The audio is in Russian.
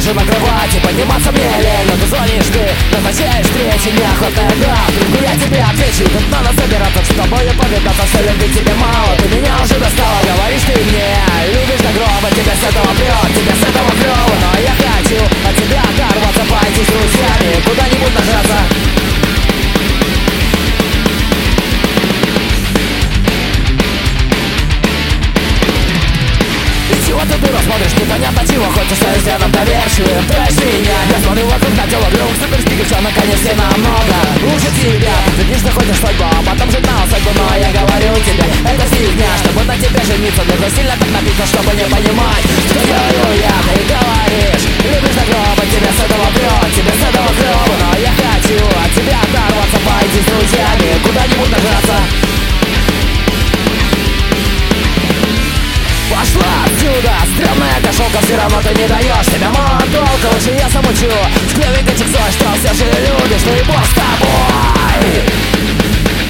лежу на кровати, подниматься мне лень. Но ты звонишь, ты назначаешь встречи, неохотная да. Ну я тебе отвечу, тут надо собираться, с тобой повидаться. Все любить тебе мало, ты меня уже достала. Говоришь ты мне, любишь до гроба, тебя с этого прет, тебя с этого клёво. Но я хочу от тебя оторваться, пойти с друзьями куда-нибудь нажаться. Ты дура, смотришь непонятно чего, хочешь стать взглядом доверчивым. Трэш меня, я смотрю вокруг на тело вдруг суперских девчонок, конечно, намного лучше тебя. Ты видишь, что хочешь судьбу, а потом жить на усадьбу. Но я говорю тебе, это фигня, чтобы на тебе жениться. Нужно сильно так напиться, чтобы не понимать, что делаю я. Ты говоришь, любишь до гроба, тебя с этого прет, тебя с этого клёво. Но я хочу от тебя оторваться, пойти с друзьями куда-нибудь нажаться. Пошла отсюда, стрёмная кошелка, все равно ты не даешь себя мало толка, лучше я замучу. С клевенькой чиксой, что все же любишь, ну и бог с тобой.